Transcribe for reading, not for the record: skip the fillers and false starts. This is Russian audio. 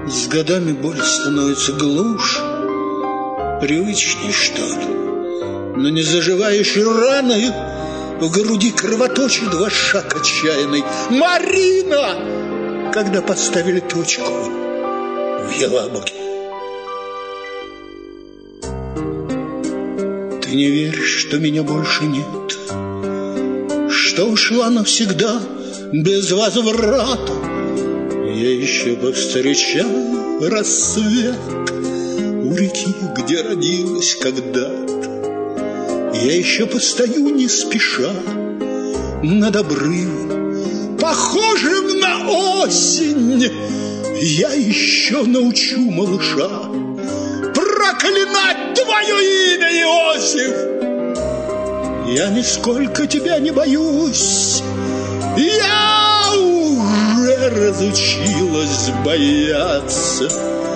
С годами боль становится глуше, привычней что-то, но не заживающей раной в груди кровоточит ваш шаг отчаянный. Марина! Когда поставили точку в Елабуге. Ты не веришь, что меня больше нет, что ушла навсегда без возврата. Я еще повстречаю рассвет у реки, где родилась когда-то. Я еще постою не спеша над обрывом, похожим на осень. Я еще научу малыша проклинать твое имя, Иосиф. Я нисколько тебя не боюсь, я уже разучилась бояться.